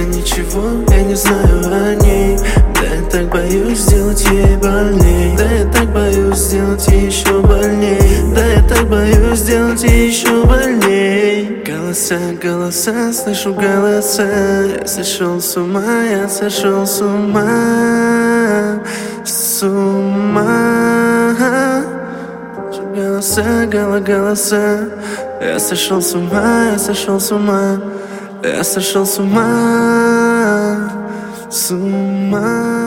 ничего я не знаю о ней. Да я так боюсь сделать ей больней. Да я так боюсь сделать ей еще больней. Да я так боюсь сделать ей еще больней. Голоса, голоса, слышу голоса. Я сошел с ума, я сошел с ума. С ума. Голоса, голоса. Я сошел с ума, я сошел с ума. Я сошел с ума. С ума.